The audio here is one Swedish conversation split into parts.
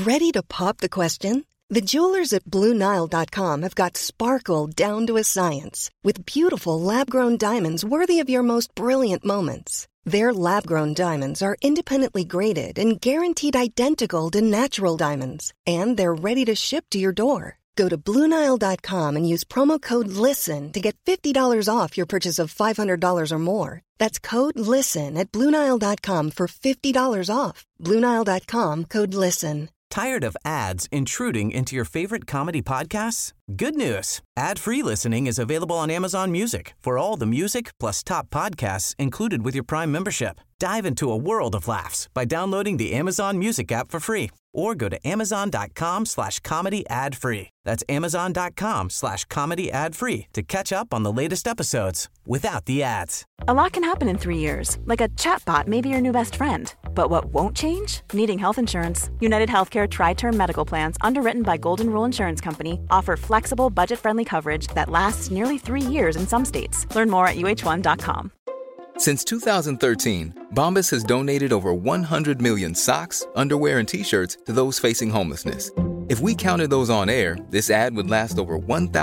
Ready to pop the question? The jewelers at BlueNile.com have got sparkle down to a science with beautiful lab-grown diamonds worthy of your most brilliant moments. Their lab-grown diamonds are independently graded and guaranteed identical to natural diamonds, and they're ready to ship to your door. Go to BlueNile.com and use promo code LISTEN to get $50 off your purchase of $500 or more. That's code LISTEN at BlueNile.com for $50 off. BlueNile.com, code LISTEN. Tired of ads intruding into your favorite comedy podcasts? Good news. Ad-free listening is available on Amazon Music for all the music plus top podcasts included with your Prime membership. Dive into a world of laughs by downloading the Amazon Music app for free or go to amazon.com/comedy ad-free. That's amazon.com/comedy ad-free to catch up on the latest episodes without the ads. A lot can happen in 3 years, like a chatbot may be your new best friend. But what won't change? Needing health insurance. United Healthcare Tri-Term Medical Plans, underwritten by Golden Rule Insurance Company, offer flexible, budget-friendly coverage that lasts nearly 3 years in some states. Learn more at uh1.com. Since 2013, Bombas has donated over 100 million socks, underwear, and T-shirts to those facing homelessness. If we counted those on air, this ad would last over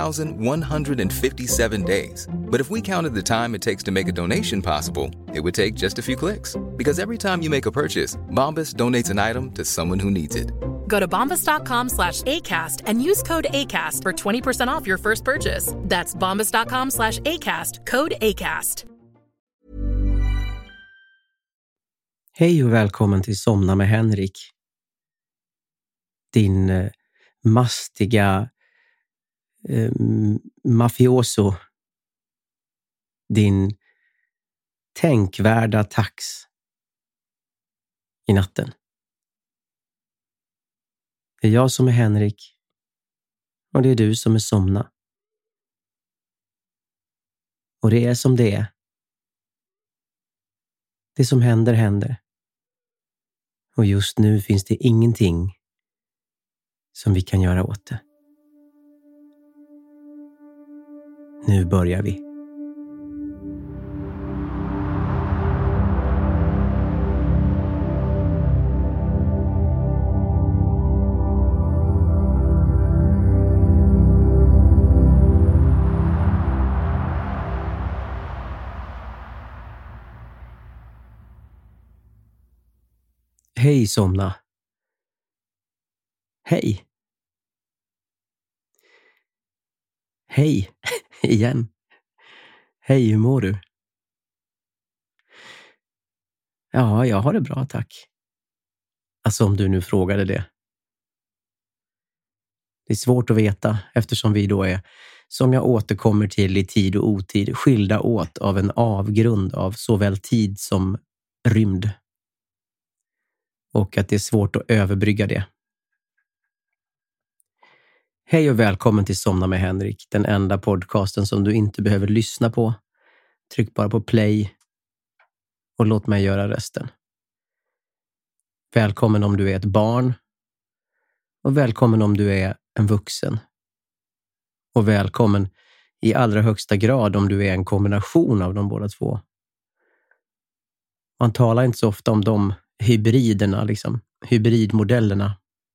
1,157 days. But if we counted the time it takes to make a donation possible, it would take just a few clicks. Because every time you make a purchase, Bombas donates an item to someone who needs it. Go to bombas.com/ACAST and use code ACAST for 20% off your first purchase. That's bombas.com/ACAST, code ACAST. Hej och välkommen till Somna med Henrik. Din mastiga mafioso. Din tänkvärda tax i natten. Det är jag som är Henrik och det är du som är Somna. Och det är som det är. Det som händer, händer. Och just nu finns det ingenting som vi kan göra åt det. Nu börjar vi. Hej Somna. Hej. Hej igen. Hej, hur mår du? Ja, jag har det bra, tack. Alltså om du nu frågade det. Det är svårt att veta eftersom vi då är, som jag återkommer till i tid och otid, skilda åt av en avgrund av såväl tid som rymd. Och att det är svårt att överbrygga det. Hej och välkommen till Somna med Henrik, den enda podcasten som du inte behöver lyssna på. Tryck bara på play och låt mig göra resten. Välkommen om du är ett barn och välkommen om du är en vuxen. Och välkommen i allra högsta grad om du är en kombination av de båda två. Man talar inte så ofta om de hybriderna, liksom. Hybridmodellerna.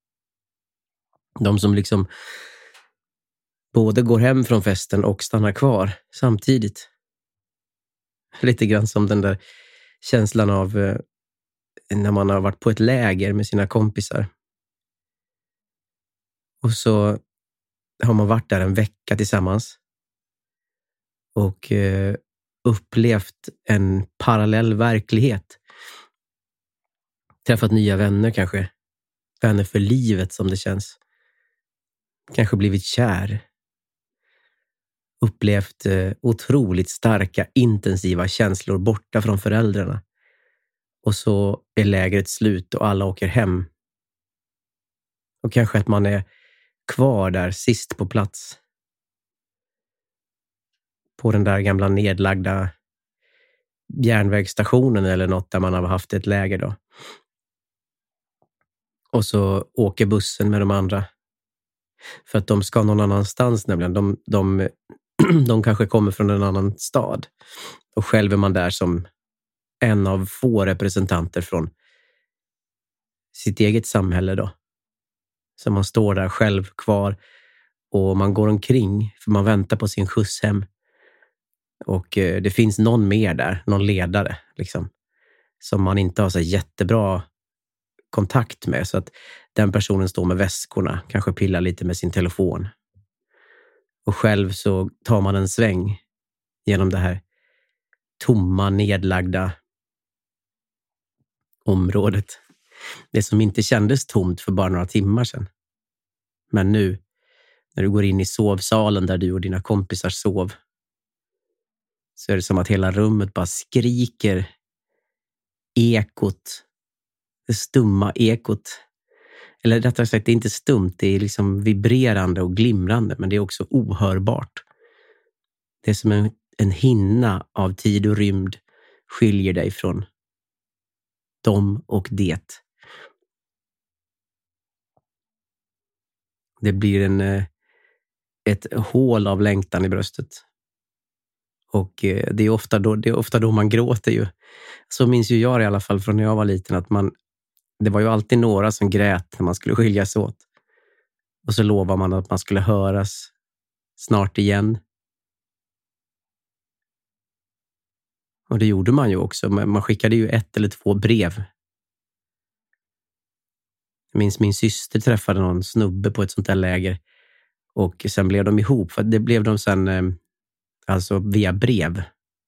De som liksom både går hem från festen och stannar kvar samtidigt. Lite grann som den där känslan av när man har varit på ett läger med sina kompisar. Och så har man varit där en vecka tillsammans. Och upplevt en parallell verklighet. Träffat nya vänner kanske. Vänner för livet som det känns. Kanske blivit kär. Upplevt otroligt starka, intensiva känslor borta från föräldrarna. Och så är lägret slut och alla åker hem. Och kanske att man är kvar där sist på plats. På den där gamla nedlagda järnvägsstationen eller något där man har haft ett läger då. Och så åker bussen med de andra. För att de ska någon annanstans nämligen. De kanske kommer från en annan stad. Och själv är man där som en av få representanter från sitt eget samhälle då. Så man står där själv kvar och man går omkring för man väntar på sin skjuts hem. Och det finns någon mer där, någon ledare liksom, som man inte har så jättebra kontakt med. Så att den personen står med väskorna, kanske pillar lite med sin telefon. Och själv så tar man en sväng genom det här tomma, nedlagda området. Det som inte kändes tomt för bara några timmar sedan. Men nu, när du går in i sovsalen där du och dina kompisar sov, så är det som att hela rummet bara skriker ekot. Det stumma ekot. Eller rättare sagt, det är inte stumt. Det är liksom vibrerande och glimrande, men det är också ohörbart. Det är som en hinna av tid och rymd skiljer dig från dem och det. Det blir ett hål av längtan i bröstet. Och det är ofta då man gråter ju. Så minns ju jag i alla fall från när jag var liten, att det var ju alltid några som grät när man skulle skiljas åt. Och så lovar man att man skulle höras snart igen. Och det gjorde man ju också. Man skickade ju 1 eller 2 brev. Jag minns min syster träffade någon snubbe på ett sånt där läger. Och sen blev de ihop. För det blev de sen alltså via brev.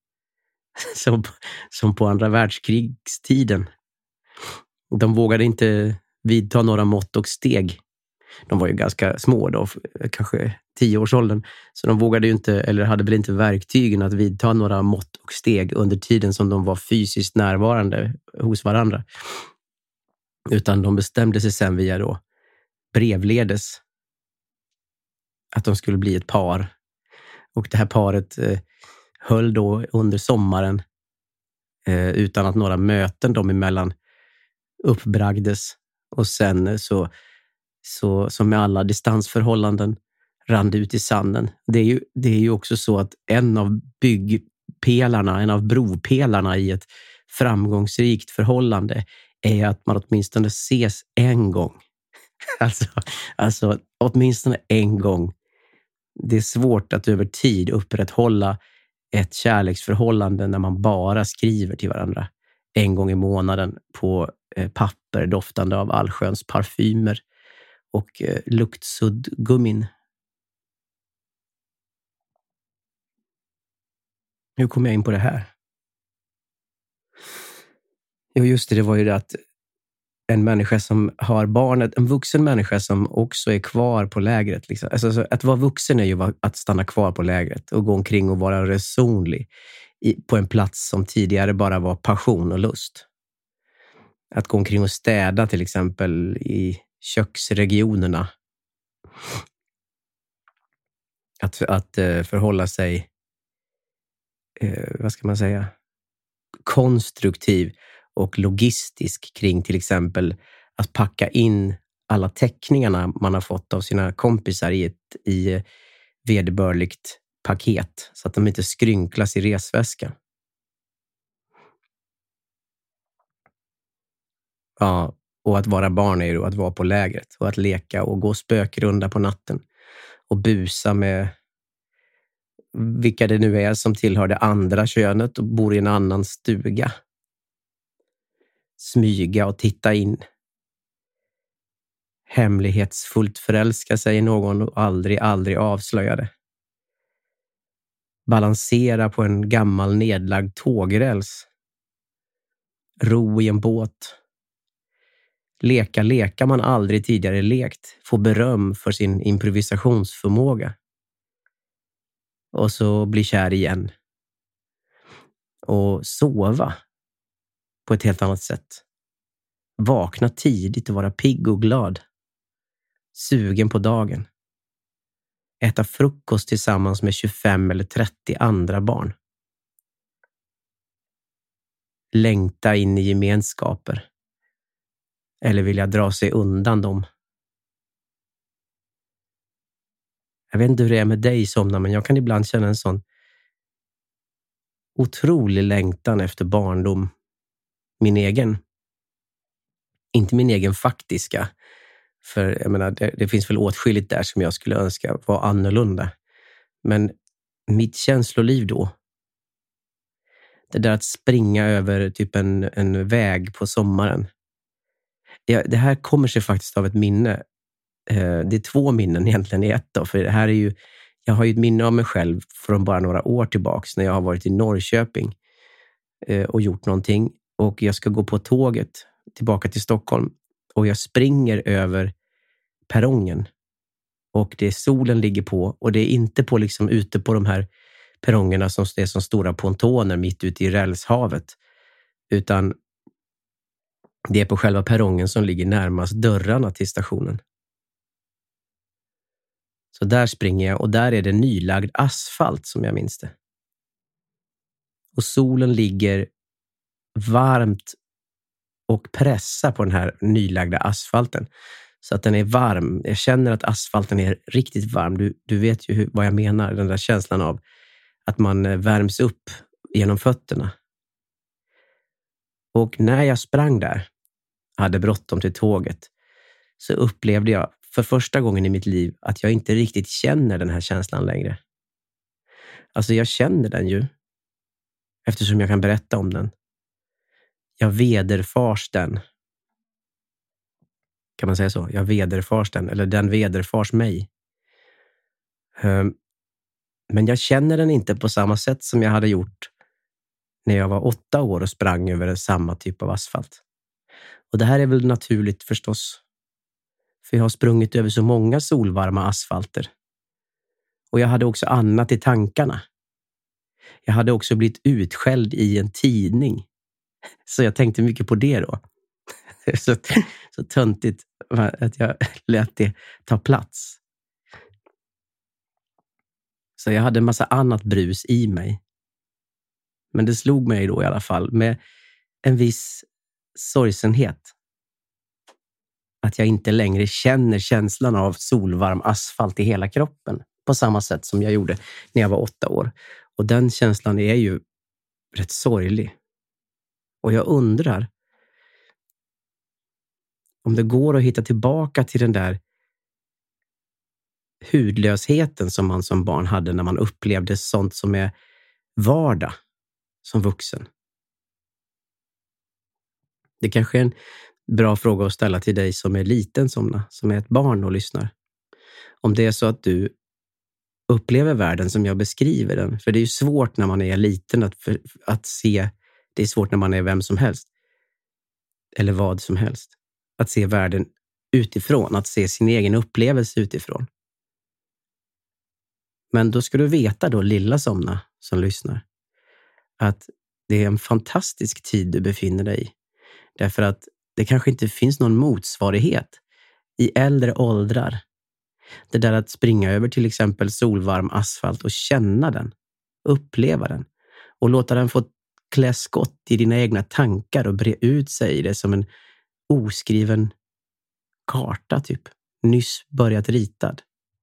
Som på andra världskrigstiden. De vågade inte vidta några mått och steg. De var ju ganska små då, kanske 10-årsåldern. Så de vågade ju inte, eller hade väl inte verktygen att vidta några mått och steg under tiden som de var fysiskt närvarande hos varandra. Utan de bestämde sig sen via då brevledes att de skulle bli ett par. Och det här paret höll då under sommaren utan att några möten dem emellan uppbragdes. Och sen så som med alla distansförhållanden rann det ut i sanden. Det är ju också så att en av bropelarna i ett framgångsrikt förhållande är att man åtminstone ses en gång. Alltså åtminstone en gång. Det är svårt att över tid upprätthålla ett kärleksförhållande när man bara skriver till varandra en gång i månaden på papper doftande av allsköns parfymer och luktsuddgummin. Hur kom jag in på det här? Jo, just det var ju det att en människa som har barnet, en vuxen människa som också är kvar på lägret. Liksom. Alltså, att vara vuxen är ju att stanna kvar på lägret och gå omkring och vara resonlig på en plats som tidigare bara var passion och lust. Att gå omkring och städa till exempel i köksregionerna. Att förhålla sig, vad ska man säga, konstruktiv och logistisk kring till exempel att packa in alla teckningarna man har fått av sina kompisar i vederbörligt paket så att de inte skrynklas i resväskan. Ja, och att vara barn är ju att vara på lägret och att leka och gå spökrunda på natten och busa med vilka det nu är som tillhör det andra könet och bor i en annan stuga. Smyga och titta in. Hemlighetsfullt förälska sig i någon och aldrig avslöja det. Balansera på en gammal nedlagd tågräls. Ro i en båt. Leka man aldrig tidigare lekt. Få beröm för sin improvisationsförmåga. Och så bli kär igen. Och sova på ett helt annat sätt. Vakna tidigt och vara pigg och glad. Sugen på dagen. Äta frukost tillsammans med 25 eller 30 andra barn. Längta in i gemenskaper. Eller vilja dra sig undan dem. Jag vet inte hur det är med dig Somna, men jag kan ibland känna en sån otrolig längtan efter barndom. Min egen. Inte min egen faktiska. För jag menar, det finns väl åtskilligt där som jag skulle önska var annorlunda. Men mitt känsloliv då, det där att springa över typ en väg på sommaren. Det här kommer sig faktiskt av ett minne. Det är 2 minnen egentligen i ett då. För det här är ju, jag har ju ett minne av mig själv från bara några år tillbaks när jag har varit i Norrköping och gjort någonting. Och jag ska gå på tåget tillbaka till Stockholm. Och jag springer över perrongen. Och solen ligger på. Och det är inte på liksom ute på de här perrongerna som är som stora pontoner mitt ute i rälshavet. Utan det är på själva perrongen som ligger närmast dörrarna till stationen. Så där springer jag och där är det nylagd asfalt som jag minns det. Och solen ligger varmt och pressar på den här nylagda asfalten. Så att den är varm. Jag känner att asfalten är riktigt varm. Du vet ju vad jag menar. Den där känslan av att man värms upp genom fötterna. Och när jag sprang där, hade bråttom till tåget, så upplevde jag för första gången i mitt liv att jag inte riktigt känner den här känslan längre. Alltså jag känner den ju, eftersom jag kan berätta om den. Jag vederfars den. Kan man säga så? Jag vederfars den, eller den vederfars mig. Men jag känner den inte på samma sätt som jag hade gjort när jag var 8 år och sprang över samma typ av asfalt. Och det här är väl naturligt förstås. För jag har sprungit över så många solvarma asfalter. Och jag hade också annat i tankarna. Jag hade också blivit utskälld i en tidning. Så jag tänkte mycket på det då. Så töntigt att jag lät det ta plats. Så jag hade en massa annat brus i mig. Men det slog mig då i alla fall med en viss sorgsenhet. Att jag inte längre känner känslan av solvarm asfalt i hela kroppen. På samma sätt som jag gjorde när jag var 8 år. Och den känslan är ju rätt sorglig. Och jag undrar om det går att hitta tillbaka till den där hudlösheten som man som barn hade när man upplevde sånt som är vardag som vuxen. Det kanske är en bra fråga att ställa till dig som är liten, som är ett barn och lyssnar. Om det är så att du upplever världen som jag beskriver den. För det är ju svårt när man är liten att se. Det är svårt när man är vem som helst. Eller vad som helst. Att se världen utifrån. Att se sin egen upplevelse utifrån. Men då ska du veta då, lilla somna som lyssnar. Att det är en fantastisk tid du befinner dig i. Därför att det kanske inte finns någon motsvarighet i äldre åldrar. Det där att springa över till exempel solvarm asfalt och känna den. Uppleva den. Och låta den få klä skott i dina egna tankar och bre ut sig i det som en oskriven karta typ. Nyss börjat ritad.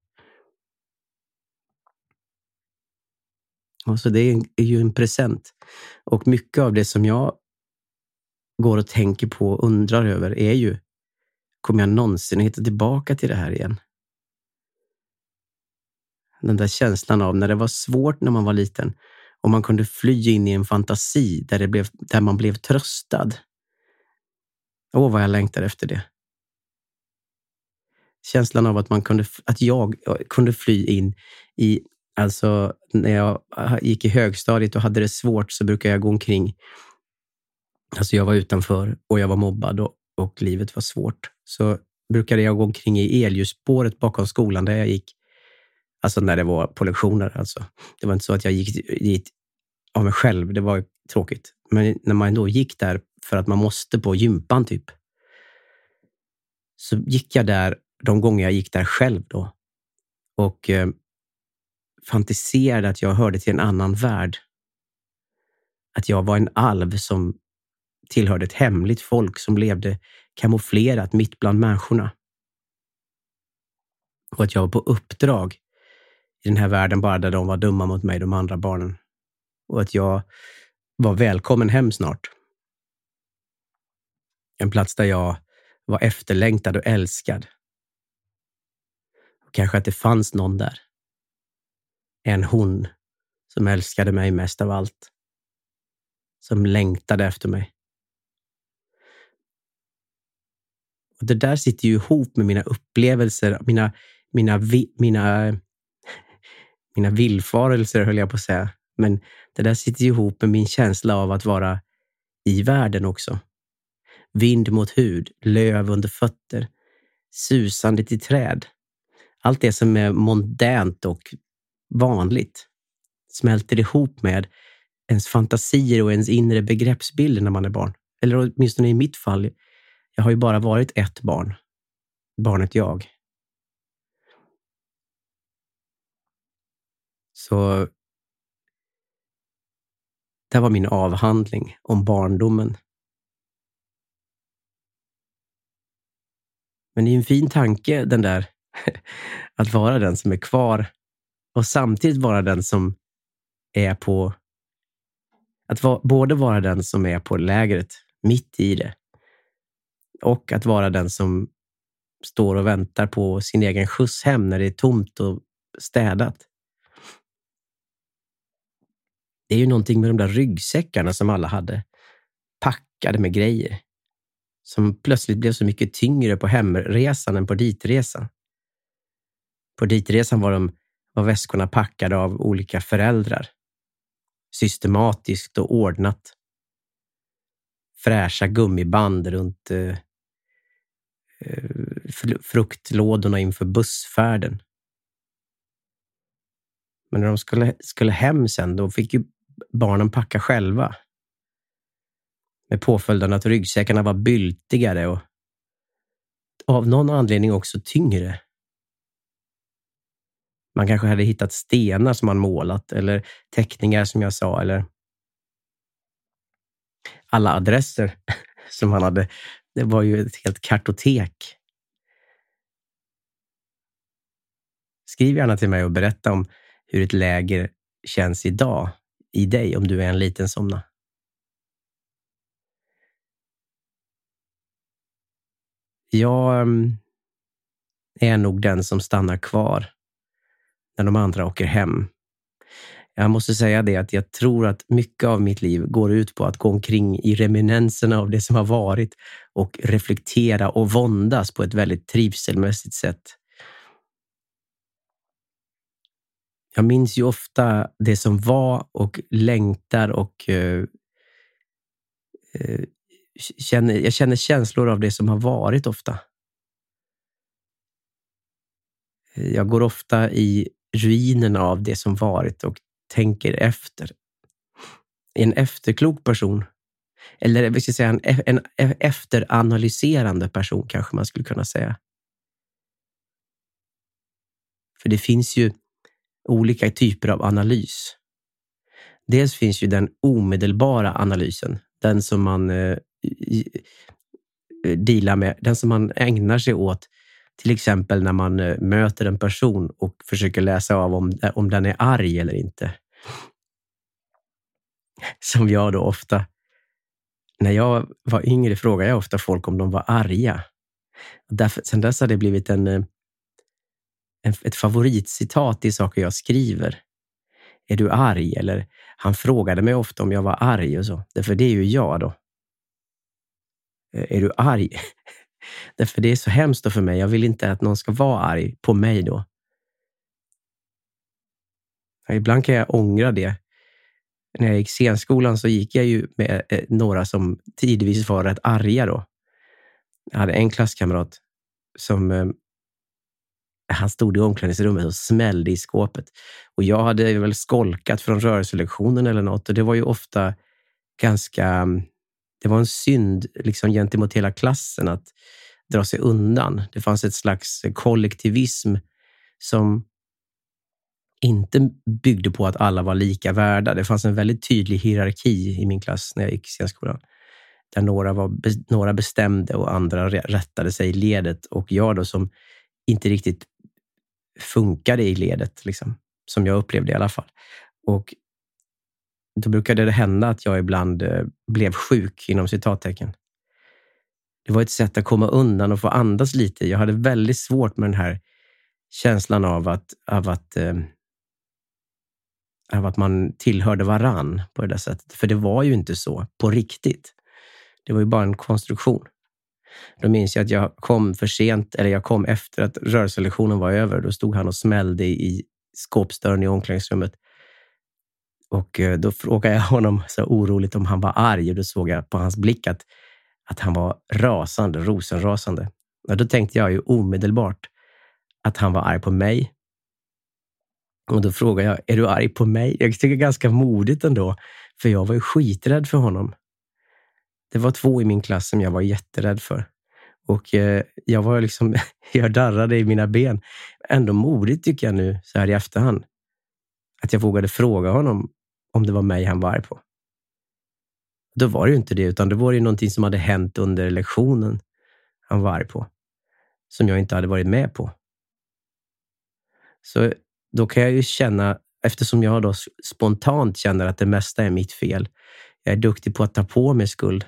Och så det är ju en present. Och mycket av det som jag går och tänker på och undrar över är ju, kommer jag någonsin hitta tillbaka till det här igen? Den där känslan av när det var svårt när man var liten och man kunde fly in i en fantasi där man blev tröstad. Vad jag längtar efter det. Känslan av att jag kunde fly in i, alltså när jag gick i högstadiet och hade det svårt så brukade jag gå omkring. Alltså jag var utanför och jag var mobbad och livet var svårt. Så brukade jag gå omkring i elljusspåret bakom skolan där jag gick. Alltså när det var på lektioner alltså. Det var inte så att jag gick dit av mig själv. Det var tråkigt. Men när man då gick där för att man måste på gympan typ. Så gick jag där de gånger jag gick där själv då. Och fantiserade att jag hörde till en annan värld. Att jag var en alv som tillhörde ett hemligt folk som levde kamouflerat mitt bland människorna. Och att jag var på uppdrag i den här världen bara där de var dumma mot mig, de andra barnen. Och att jag var välkommen hem snart. En plats där jag var efterlängtad och älskad. kanske att det fanns någon där. En hon som älskade mig mest av allt. Som längtade efter mig. Och det där sitter ju ihop med mina upplevelser, mina villfarelser höll jag på att säga. Men det där sitter ju ihop med min känsla av att vara i världen också. Vind mot hud, löv under fötter, susandet i träd. Allt det som är mondänt och vanligt smälter ihop med ens fantasier och ens inre begreppsbilder när man är barn. Eller åtminstone i mitt fall, jag har ju bara varit ett barn. Barnet jag. Så det var min avhandling om barndomen. Men det är en fin tanke den där att vara den som är kvar och samtidigt vara den som är på både vara den som är på lägret mitt i det och att vara den som står och väntar på sin egen skjuts hem när det är tomt och städat. Det är ju någonting med de där ryggsäckarna som alla hade packade med grejer som plötsligt blev så mycket tyngre på hemresan än på ditresan. På ditresan var väskorna packade av olika föräldrar. Systematiskt och ordnat. Fräscha gummiband runt fruktlådorna inför bussfärden. Men när de skulle hem sen, då fick ju barnen packa själva. Med påföljden att ryggsäckarna var byltigare och av någon anledning också tyngre. Man kanske hade hittat stenar som man målat eller teckningar som jag sa eller alla adresser som man hade. Det var ju ett helt kartotek. Skriv gärna till mig och berätta om hur ett läger känns idag i dig om du är en liten somna. Jag är nog den som stannar kvar när de andra åker hem. Jag måste säga det att jag tror att mycket av mitt liv går ut på att gå omkring i reminenserna av det som har varit och reflektera och våndas på ett väldigt trivselmässigt sätt. Jag minns ju ofta det som var och längtar och jag känner känslor av det som har varit ofta. Jag går ofta i ruinen av det som varit och tänker efter. En efterklok person, eller vi ska säga en efteranalyserande person kanske man skulle kunna säga. För det finns ju olika typer av analys. Dels finns ju den omedelbara analysen, den som man dealar med, den som man ägnar sig åt till exempel när man möter en person och försöker läsa av om den är arg eller inte. Som jag då ofta, när jag var yngre frågade jag ofta folk om de var arga. Sen dess har det blivit ett favoritcitat i saker jag skriver. Är du arg? Eller han frågade mig ofta om jag var arg och så. Därför det är ju jag då. Är du arg? Därför det är så hemskt då för mig. Jag vill inte att någon ska vara arg på mig då. Ibland kan jag ångra det. När jag gick scenskolan så gick jag ju med några som tidvis var rätt arga då. Jag hade en klasskamrat som han stod i omklädningsrummet och smällde i skåpet. Och jag hade väl skolkat från rörelselektionen eller något. Och det var ju ofta det var en synd liksom gentemot hela klassen att dra sig undan. Det fanns ett slags kollektivism som inte byggde på att alla var lika värda. Det fanns en väldigt tydlig hierarki i min klass när jag gick i scenskolan. Där några bestämde och andra rättade sig i ledet. Och jag då som inte riktigt funkade i ledet, liksom, som jag upplevde i alla fall. Och då brukade det hända att jag ibland blev sjuk inom citattecken. Det var ett sätt att komma undan och få andas lite. Jag hade väldigt svårt med den här känslan av att man tillhörde varann på det där sättet. För det var ju inte så på riktigt. Det var ju bara en konstruktion. Då minns jag att jag kom för sent, eller jag kom efter att rörelselektionen var över. Då stod han och smällde i skåpsdörren i omklädningsrummet. Och då frågade jag honom så oroligt om han var arg. Och då såg jag på hans blick att han var rasande, rosenrasande. Och då tänkte jag ju omedelbart att han var arg på mig. Och då frågade jag, är du arg på mig? Jag tycker ganska modigt ändå. För jag var ju skiträdd för honom. Det var 2 i min klass som jag var jätterädd för. Och jag var liksom, jag darrade i mina ben. Ändå modigt tycker jag nu så här i efterhand. Att jag vågade fråga honom om det var mig han var arg på. Då var det ju inte det, utan det var ju någonting som hade hänt under lektionen han var arg på. Som jag inte hade varit med på. Så då kan jag ju känna, eftersom jag då spontant känner att det mesta är mitt fel. Jag är duktig på att ta på mig skuld.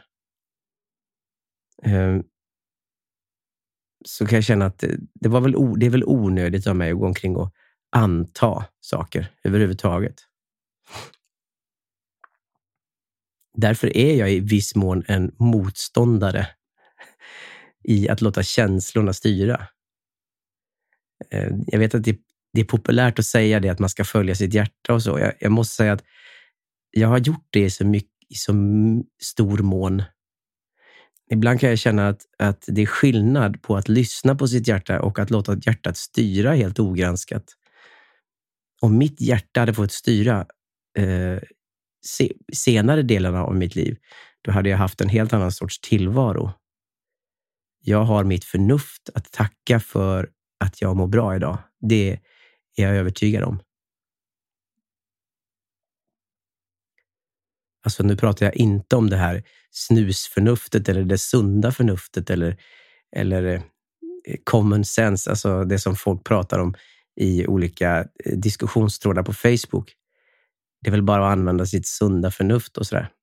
Så kan jag känna att det är väl onödigt av mig att gå omkring och anta saker överhuvudtaget. Därför är jag i viss mån en motståndare i att låta känslorna styra. Jag vet att det är populärt att säga det, att man ska följa sitt hjärta och så. Jag måste säga att jag har gjort det i så stor mån. Ibland kan jag känna att det är skillnad på att lyssna på sitt hjärta och att låta hjärtat styra helt ogranskat. Om mitt hjärta hade fått styra senare delarna av mitt liv, då hade jag haft en helt annan sorts tillvaro. Jag har mitt förnuft att tacka för att jag mår bra idag. Det är jag övertygad om. Alltså nu pratar jag inte om det här snusförnuftet eller det sunda förnuftet eller common sense, alltså det som folk pratar om i olika diskussionstrådar på Facebook. Det är väl bara att använda sitt sunda förnuft och sådär.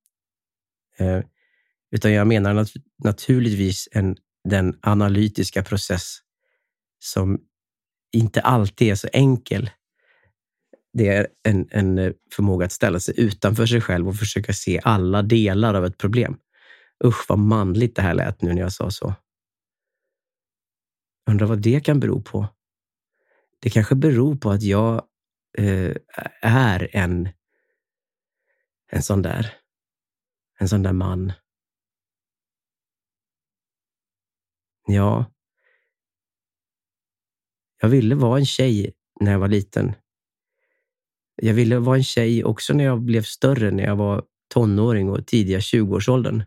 Utan jag menar naturligtvis den analytiska process som inte alltid är så enkel. Det är en förmåga att ställa sig utanför sig själv och försöka se alla delar av ett problem. Usch, vad manligt det här lät nu när jag sa så. Undrar vad det kan bero på. Det kanske beror på att jag är en sån där man. Ja. Jag ville vara en tjej när jag var liten. Jag ville vara en tjej också när jag blev större, när jag var tonåring och tidiga 20-årsåldern.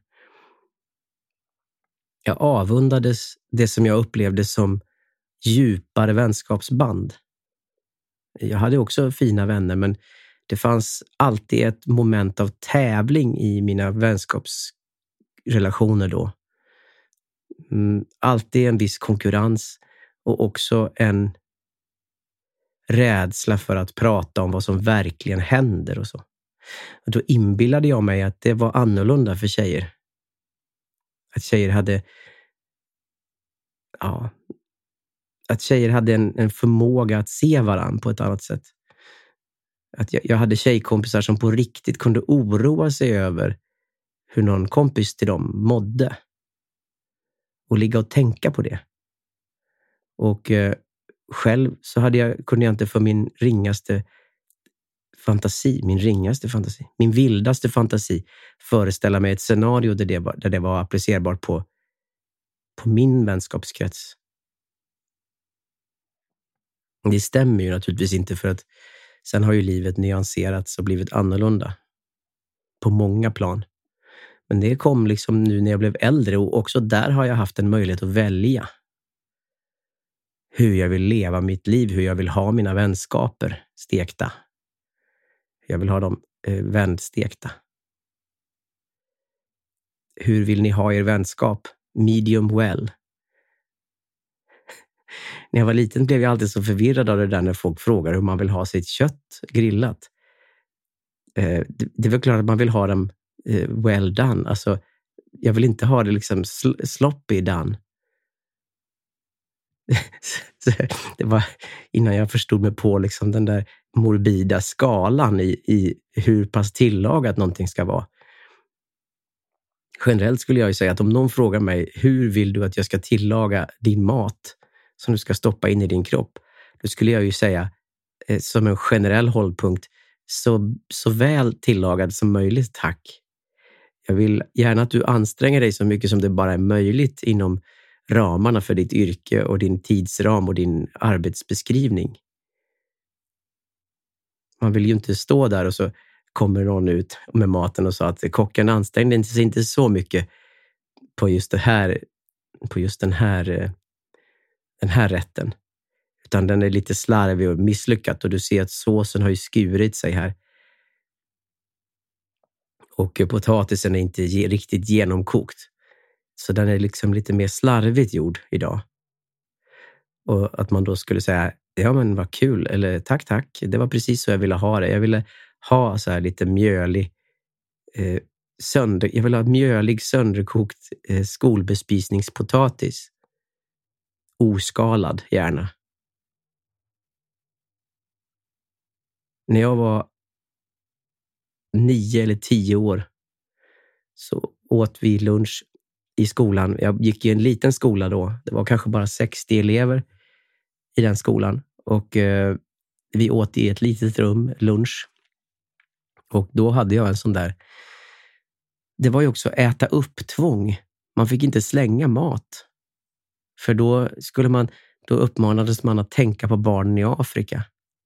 Jag avundades det som jag upplevde som djupare vänskapsband. Jag hade också fina vänner, men det fanns alltid ett moment av tävling i mina vänskapsrelationer då. Alltid en viss konkurrens och också en rädsla för att prata om vad som verkligen händer och så. Och då inbillade jag mig att det var annorlunda för tjejer. Att tjejer hade en förmåga att se varann på ett annat sätt. Att jag hade tjejkompisar som på riktigt kunde oroa sig över hur någon kompis till dem mådde. Och ligga och tänka på det. Och själv så kunde jag inte för min vildaste fantasi föreställa mig ett scenario där det var applicerbart på min vänskapskrets. Det stämmer ju naturligtvis inte, för att sen har ju livet nyanserats och blivit annorlunda på många plan. Men det kom liksom nu när jag blev äldre, och också där har jag haft en möjlighet att välja hur jag vill leva mitt liv, hur jag vill ha mina vänskaper stekta. Jag vill ha dem vändstekta. Hur vill ni ha er vänskap? Medium well. När jag var liten blev jag alltid så förvirrad av det där när folk frågar hur man vill ha sitt kött grillat. Det är väl klart att man vill ha dem well done. Alltså, jag vill inte ha det liksom sloppy done. Det var innan jag förstod mig på liksom den där morbida skalan i hur pass tillagat någonting ska vara. Generellt skulle jag ju säga att om någon frågar mig, hur vill du att jag ska tillaga din mat som du ska stoppa in i din kropp? Då skulle jag ju säga som en generell hållpunkt, så väl tillagad som möjligt, tack. Jag vill gärna att du anstränger dig så mycket som det bara är möjligt inom ramarna för ditt yrke och din tidsram och din arbetsbeskrivning. Man vill ju inte stå där och så kommer någon ut med maten och sa att kocken ansträngde sig inte så mycket på just den här rätten. Utan den är lite slarvig och misslyckad och du ser att såsen har ju skurit sig här. Och potatisen är inte riktigt genomkokt. Så den är liksom lite mer slarvigt gjord idag. Och att man då skulle säga, ja men vad kul, eller tack, det var precis så jag ville ha det. Jag ville ha så här lite mjölig, jag vill ha mjölig sönderkokt skolbespisningspotatis. Oskalad gärna. När jag var 9 eller 10 år så åt vi lunch i skolan. Jag gick i en liten skola då. Det var kanske bara 60 elever i den skolan. Och vi åt i ett litet rum, lunch. Och då hade jag en sån där... Det var ju också äta upp-tvång. Man fick inte slänga mat. För då uppmanades man att tänka på barnen i Afrika.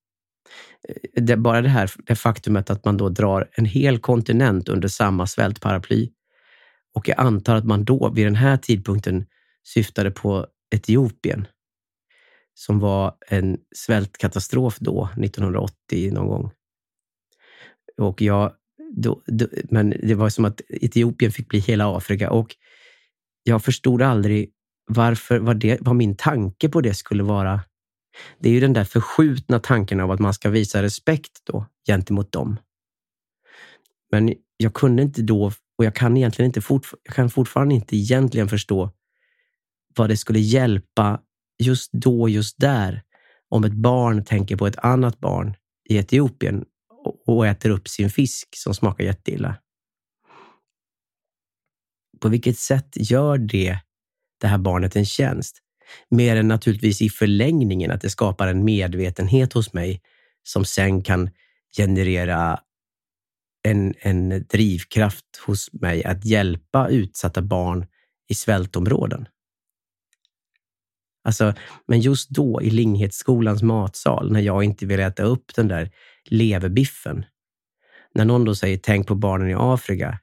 Bara det faktumet att man då drar en hel kontinent under samma svältparaply. Och jag antar att man då vid den här tidpunkten syftade på Etiopien. Som var en svältkatastrof då, 1980 någon gång. Och men det var som att Etiopien fick bli hela Afrika. Och jag förstod aldrig vad min tanke på det skulle vara. Det är ju den där förskjutna tanken av att man ska visa respekt då gentemot dem. Men jag kunde inte då, och jag kan egentligen inte jag kan fortfarande inte egentligen förstå vad det skulle hjälpa just då, just där, om ett barn tänker på ett annat barn i Etiopien och äter upp sin fisk som smakar jätteilla. På vilket sätt gör det här barnet en tjänst? Mer än naturligtvis i förlängningen att det skapar medvetenhet hos mig som sen kan generera en drivkraft hos mig att hjälpa utsatta barn i svältområden. Alltså, men just då i Linghedsskolans matsal, när jag inte vill äta upp den där leverbiffen, när någon då säger tänk på barnen i Afrika,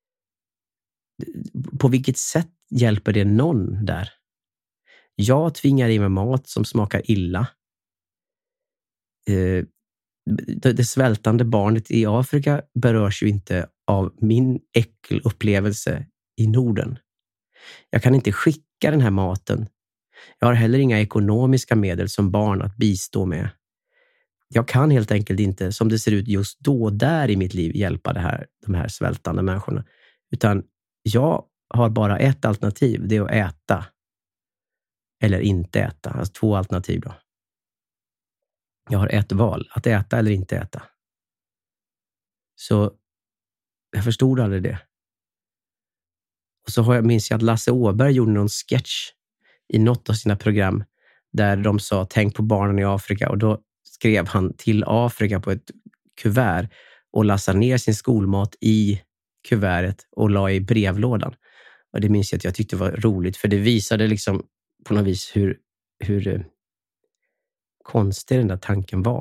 på vilket sätt hjälper det någon där? Jag tvingar i mig mat som smakar illa. Det svältande barnet i Afrika berörs ju inte av min äckelupplevelse i Norden. Jag kan inte skicka den här maten. Jag har heller inga ekonomiska medel som barn att bistå med. Jag kan helt enkelt inte, som det ser ut just då, där i mitt liv, hjälpa de här svältande människorna. Utan jag har bara ett alternativ, det är att äta. Eller inte äta. Alltså 2 alternativ då. Jag har ett val, att äta eller inte äta. Så jag förstod aldrig det. Och så minns jag att Lasse Åberg gjorde någon sketch i något av sina program där de sa tänk på barnen i Afrika, och då skrev han till Afrika på ett kuvert och lassade ner sin skolmat i kuvertet och la i brevlådan. Och det minns jag att jag tyckte var roligt, för det visade liksom på något vis hur konstig den där tanken var.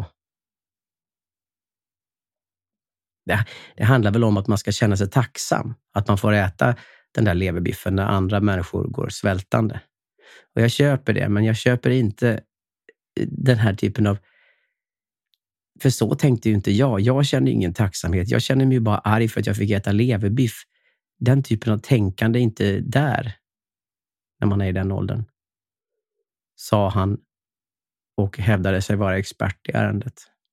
Det handlar väl om att man ska känna sig tacksam. Att man får äta den där leverbiffen när andra människor går svältande. Och jag köper det, men jag köper inte den här typen av... För så tänkte ju inte jag. Jag känner ingen tacksamhet. Jag känner mig bara arg för att jag fick äta leverbiff. Den typen av tänkande är inte där när man är i den åldern. Sa han och hävdade sig vara expert i ärendet.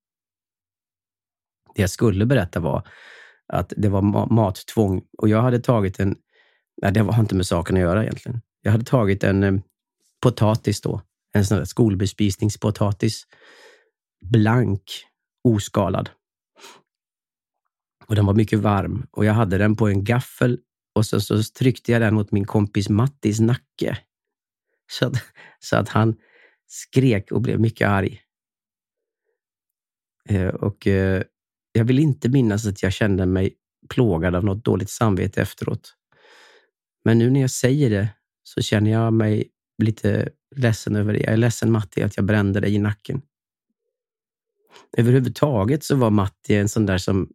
Det jag skulle berätta var att det var mattvång, och jag hade tagit det var inte med saken att göra egentligen. Jag hade tagit en potatis då, En sån där skolbespisningspotatis. Blank, oskalad. Och den var mycket varm. Och jag hade den på en gaffel. Och så tryckte jag den mot min kompis Mattis nacke. Så att han skrek och blev mycket arg. Och jag vill inte minnas att jag kände mig plågad av något dåligt samvete efteråt. Men nu när jag säger det så känner jag mig lite ledsen över det. Jag är ledsen, Matti, att jag brände dig i nacken. Överhuvudtaget så var Matti en sån där som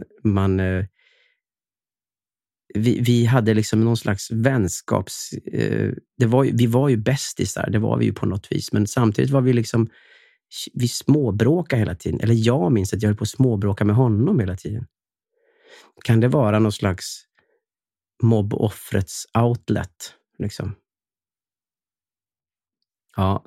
vi hade liksom någon slags vänskaps... vi var ju bästisar, det var vi ju på något vis. Men samtidigt var vi liksom... Vi småbråkade hela tiden. Eller jag minns att jag höll på att småbråka med honom hela tiden. Kan det vara någon slags mobboffrets outlet? Liksom? Ja.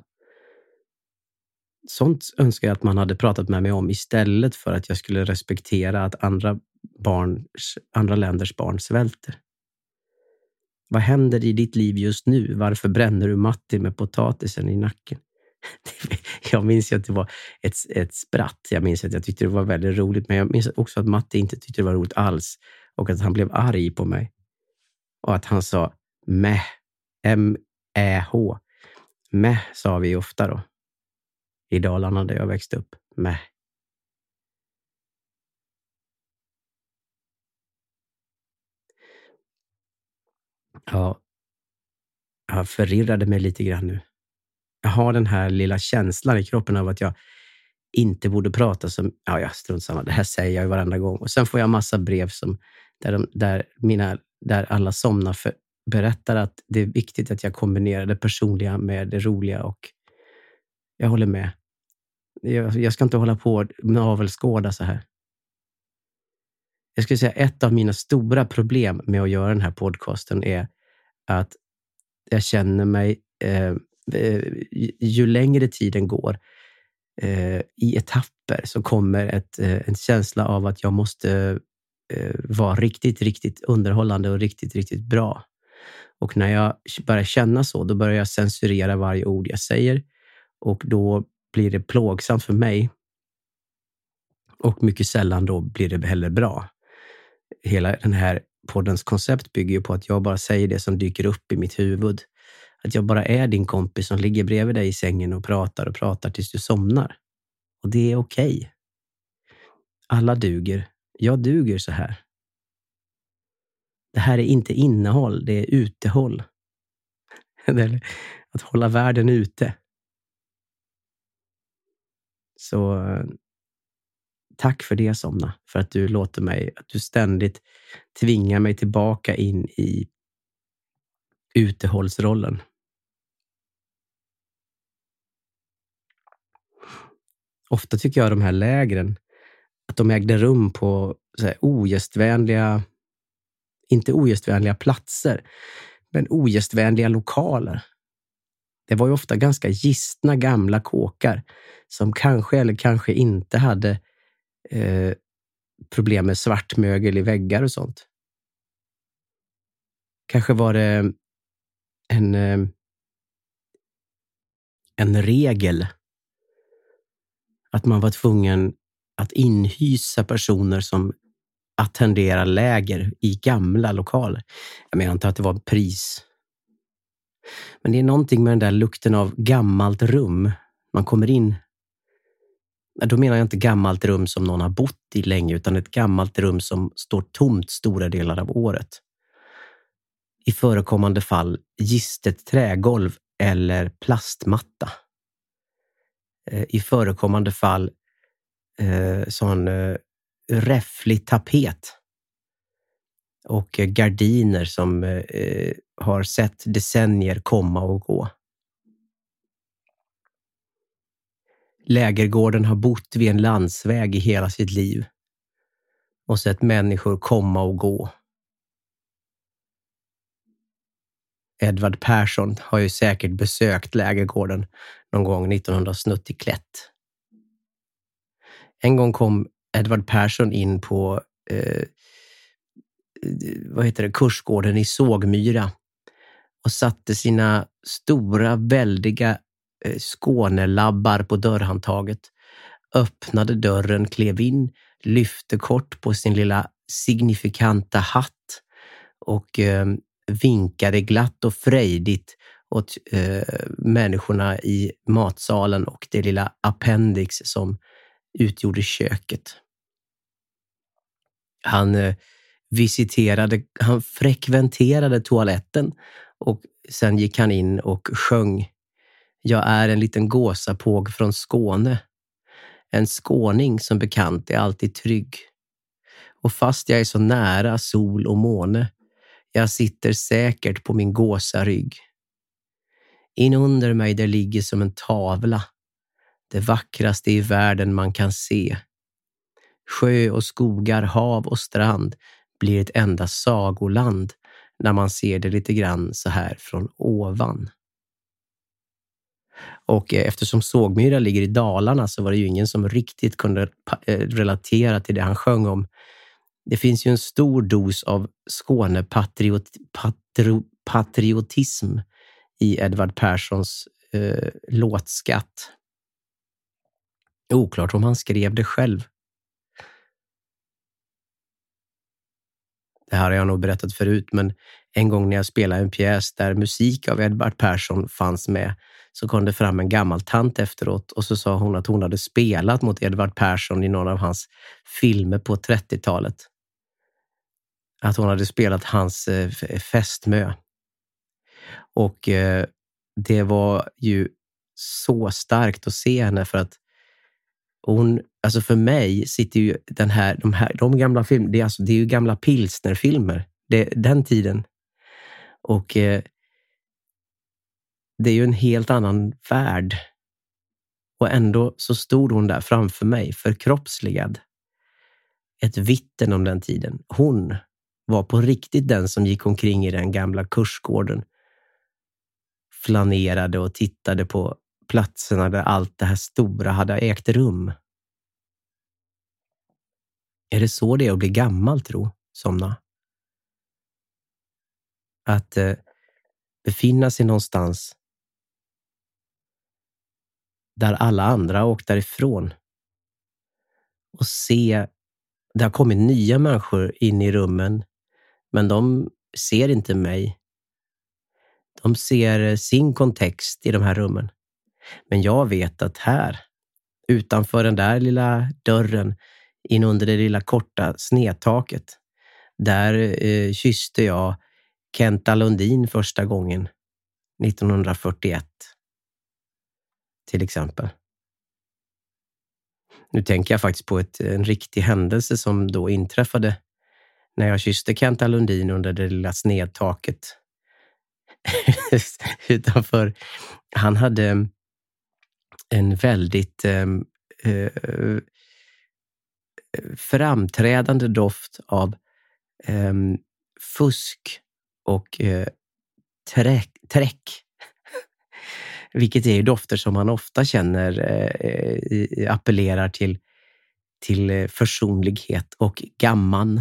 Sånt önskar jag att man hade pratat med mig om istället för att jag skulle respektera att andra länders barn svälter. Vad händer i ditt liv just nu? Varför bränner du Matti med potatisen i nacken? Jag minns ju att det var ett spratt. Jag minns att jag tyckte det var väldigt roligt. Men jag minns också att Matti inte tyckte det var roligt alls. Och att han blev arg på mig. Och att han sa meh. M-E-H. Meh sa vi ofta då. I Dalarna där jag växte upp. Meh. Ja. Jag förvirrade mig lite grann nu. Jag har den här lilla känslan i kroppen av att jag inte borde prata som... Ja, strunt samma. Det här säger jag ju varenda gång. Och sen får jag massa brev där alla somnar berättar att det är viktigt att jag kombinerar det personliga med det roliga. Och jag håller med. Jag ska inte hålla på med navelskåda så här. Jag skulle säga ett av mina stora problem med att göra den här podcasten är att jag känner mig... ju längre tiden går i etapper så kommer en känsla av att jag måste vara riktigt, riktigt underhållande och riktigt, riktigt bra. Och när jag börjar känna så, då börjar jag censurera varje ord jag säger och då blir det plågsamt för mig och mycket sällan då blir det heller bra. Hela den här poddens koncept bygger ju på att jag bara säger det som dyker upp i mitt huvud. Att jag bara är din kompis som ligger bredvid dig i sängen och pratar tills du somnar. Och det är okej. Alla duger. Jag duger så här. Det här är inte innehåll, det är utehåll. Att hålla världen ute. Så tack för det, Somna. För att du låter mig, att du ständigt tvingar mig tillbaka in i utehållsrollen. Ofta tycker jag de här lägren att de ägde rum på så här inte ogästvänliga platser, men ogästvänliga lokaler. Det var ju ofta ganska gistna gamla kåkar som kanske eller kanske inte hade problem med svartmögel i väggar och sånt. Kanske var det en regel att man var tvungen att inhysa personer som attenderar läger i gamla lokaler. Jag menar inte att det var pris. Men det är någonting med den där lukten av gammalt rum. Man kommer in. Då menar jag inte gammalt rum som någon har bott i länge, utan ett gammalt rum som står tomt stora delar av året. I förekommande fall gistet trägolv eller plastmatta. I förekommande fall sån räfflig tapet och gardiner som har sett decennier komma och gå. Lägergården har bott vid en landsväg i hela sitt liv och sett människor komma och gå. Edvard Persson har ju säkert besökt lägergården någon gång 1991. En gång kom Edvard Persson in på kursgården i Sågmyra och satte sina stora, väldiga Skånelabbar på dörrhandtaget, öppnade dörren, klev in, lyfte kort på sin lilla signifikanta hatt och vinkade glatt och frejdigt åt människorna i matsalen och det lilla appendix som utgjorde köket. Han frekventerade toaletten och sen gick han in och sjöng: Jag är en liten gåsapåg från Skåne. En skåning som bekant är alltid trygg. Och fast jag är så nära sol och måne, jag sitter säkert på min gåsarygg. Inunder mig där ligger som en tavla, det vackraste i världen man kan se. Sjö och skogar, hav och strand blir ett enda sagoland när man ser det lite grann så här från ovan. Och eftersom Sågmyra ligger i Dalarna så var det ju ingen som riktigt kunde relatera till det han sjöng om. Det finns ju en stor dos av Skånepatriotism i Edvard Perssons låtskatt. Oklart om han skrev det själv. Det här har jag nog berättat förut, men en gång när jag spelade en pjäs där musik av Edvard Persson fanns med, så kom det fram en gammal tant efteråt och så sa hon att hon hade spelat mot Edvard Persson i någon av hans filmer på 30-talet. Att hon hade spelat hans fästmö. Och det var ju så starkt att se henne, för att hon, alltså för mig sitter ju de gamla filmerna, det är ju gamla pilsnerfilmer, den tiden. Och det är ju en helt annan värld. Och ändå så stod hon där framför mig, förkroppsligad. Ett vittne om den tiden. Hon var på riktigt den som gick omkring i den gamla kursgården. Flanerade och tittade på platserna där allt det här stora hade ägt rum. Är det så det är att bli gammal, tro, Somna? Att befinna sig någonstans där alla andra åkt därifrån och se, det har kommit nya människor in i rummen, men de ser inte mig. De ser sin kontext i de här rummen. Men jag vet att här, utanför den där lilla dörren, in under det lilla korta snedtaket, där kysste jag Kenta Lundin första gången 1941. Till exempel. Nu tänker jag faktiskt på en riktig händelse som då inträffade när jag kysste Kenta Lundin under det lilla snedtaket utanför. Han hade en väldigt framträdande doft av fusk och träck. Vilket är dofter som man ofta känner appellerar till försonlighet och gamman.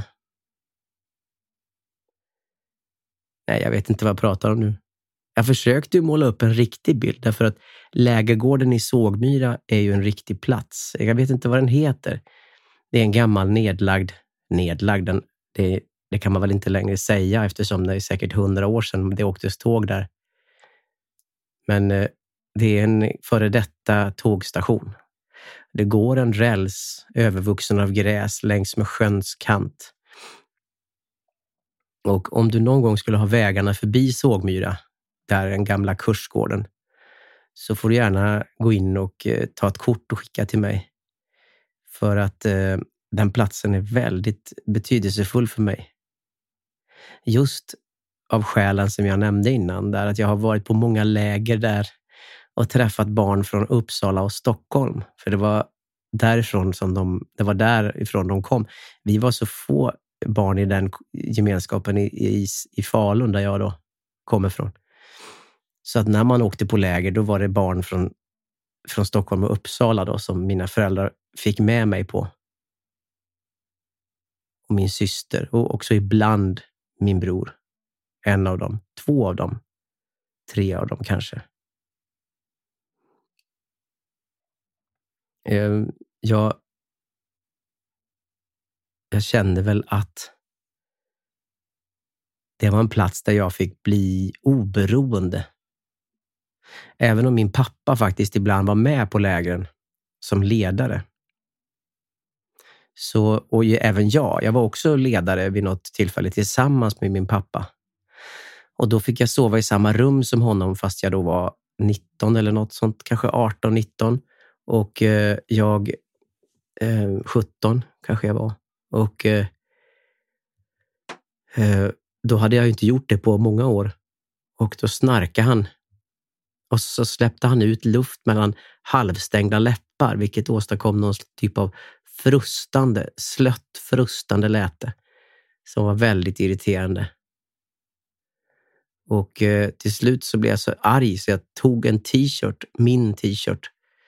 Nej, jag vet inte vad jag pratar om nu. Jag försökte ju måla upp en riktig bild, därför att lägergården i Sågmyra är ju en riktig plats. Jag vet inte vad den heter. Det är en gammal nedlagd. Det kan man väl inte längre säga, eftersom det är säkert 100 år sedan det åktes tåg där. Men det är en före detta tågstation. Det går en räls övervuxen av gräs längs med sjöns kant. Och om du någon gång skulle ha vägarna förbi Sågmyra, där den gamla kursgården, så får du gärna gå in och ta ett kort och skicka till mig. För att den platsen är väldigt betydelsefull för mig. Just av skälen som jag nämnde innan, där att jag har varit på många läger där och träffat barn från Uppsala och Stockholm. För det var därifrån de kom. Vi var så få barn i den gemenskapen i Falun, där jag då kommer från. Så att när man åkte på läger, då var det barn från Stockholm och Uppsala då, som mina föräldrar fick med mig på. Och min syster, och också ibland min bror. En av dem, 2 av dem, 3 av dem kanske. Jag kände väl att det var en plats där jag fick bli oberoende. Även om min pappa faktiskt ibland var med på lägren som ledare. Och även jag var också ledare vid något tillfälle tillsammans med min pappa. Och då fick jag sova i samma rum som honom fast jag då var 19 eller något sånt, kanske 18-19. Och jag 17 kanske jag var. Och då hade jag ju inte gjort det på många år. Och då snarkade han. Och så släppte han ut luft mellan halvstängda läppar, vilket åstadkom någon typ av frustande läte som var väldigt irriterande. Och till slut så blev jag så arg så jag tog en t-shirt, min t-shirt,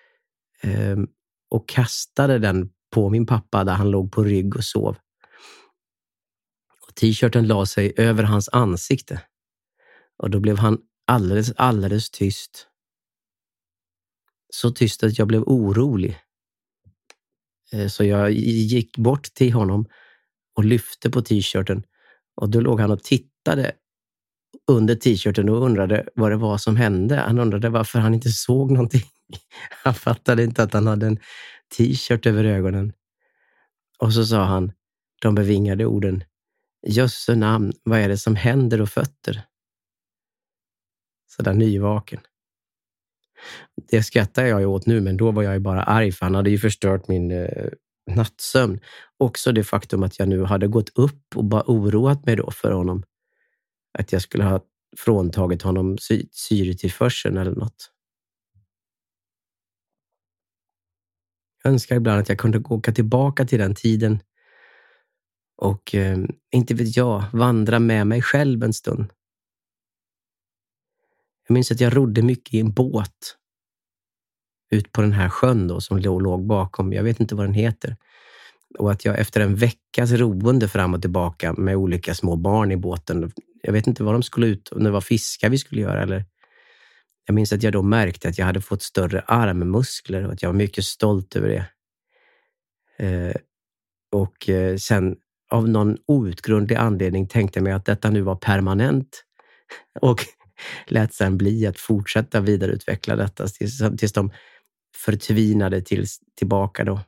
och kastade den på min pappa där han låg på rygg och sov. Och t-shirten la sig över hans ansikte. Och då blev han alldeles tyst. Så tyst att jag blev orolig. Så jag gick bort till honom och lyfte på t-shirten. Och då låg han och tittade under t-shirten och undrade vad det var som hände. Han undrade varför han inte såg någonting. Han fattade inte att han hade en t-shirt över ögonen. Och så sa han de bevingade orden: Jösse namn, vad är det som händer och fötter? Så där nyvaken. Det skrattar jag ju åt nu, men då var jag ju bara arg för han hade ju förstört min nattsömn. Också det faktum att jag nu hade gått upp och bara oroat mig då för honom. Att jag skulle ha fråntagit honom syretillförseln eller något. Jag önskar ibland att jag kunde åka tillbaka till den tiden och inte vet jag, vandra med mig själv en stund. Jag minns att jag rodde mycket i en båt ut på den här sjön då som låg bakom. Jag vet inte vad den heter. Och att jag efter en veckas roende fram och tillbaka med olika små barn i båten. Jag vet inte vad de skulle ut, om det var fiska vi skulle göra eller. Jag minns att jag då märkte att jag hade fått större armmuskler och att jag var mycket stolt över det. Och sen av någon outgrundlig anledning tänkte jag mig att detta nu var permanent och lät sen bli att fortsätta vidareutveckla detta tills de förtvinade tillbaka då.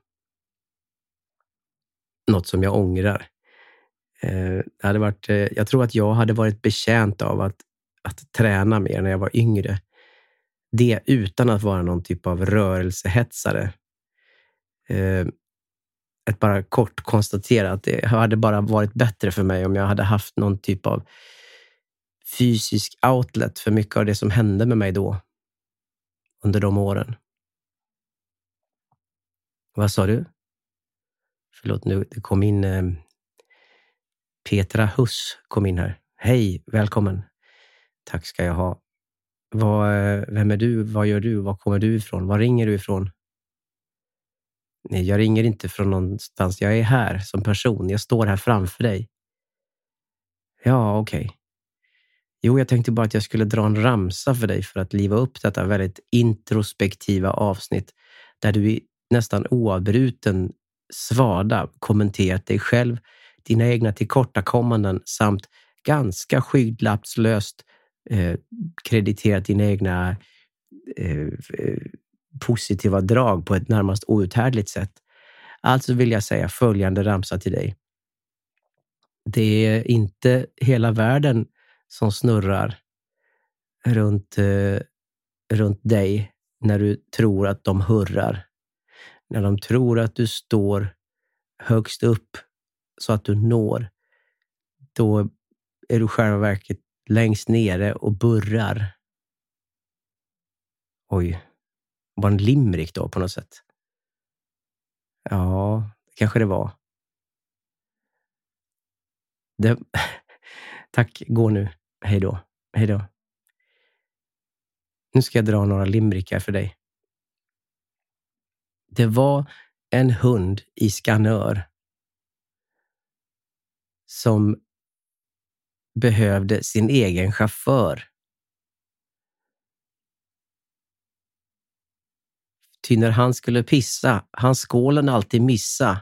Något som jag ångrar. Det hade varit, jag tror att jag hade varit betjänt av att träna mer när jag var yngre. Det utan att vara någon typ av rörelsehetsare. Att bara kort konstatera att det hade bara varit bättre för mig om jag hade haft någon typ av fysisk outlet för mycket av det som hände med mig då. Under de åren. Vad sa du? Förlåt, nu det kom in Petra Huss kom in här. Hej, välkommen. Tack ska jag ha. Vem är du? Vad gör du? Var kommer du ifrån? Var ringer du ifrån? Nej, jag ringer inte från någonstans. Jag är här som person. Jag står här framför dig. Ja, okej. Jo, jag tänkte bara att jag skulle dra en ramsa för dig för att liva upp detta väldigt introspektiva avsnitt där du i nästan oavbruten svada kommenterat dig själv, dina egna tillkortakommanden samt ganska skygglappslöst krediterat dina egna positiva drag på ett närmast outhärdligt sätt. Alltså vill jag säga följande ramsa till dig. Det är inte hela världen som snurrar runt dig när du tror att de hurrar. När de tror att du står högst upp så att du når, då är du själva verket längst nere och burrar. Oj, var en limrik då på något sätt? Ja, kanske det var. Tack, gå nu. Hej då. Hej då. Nu ska jag dra några limrikar för dig. Det var en hund i Skanör som behövde sin egen chaufför. Ty när han skulle pissa, hans skålen alltid missa.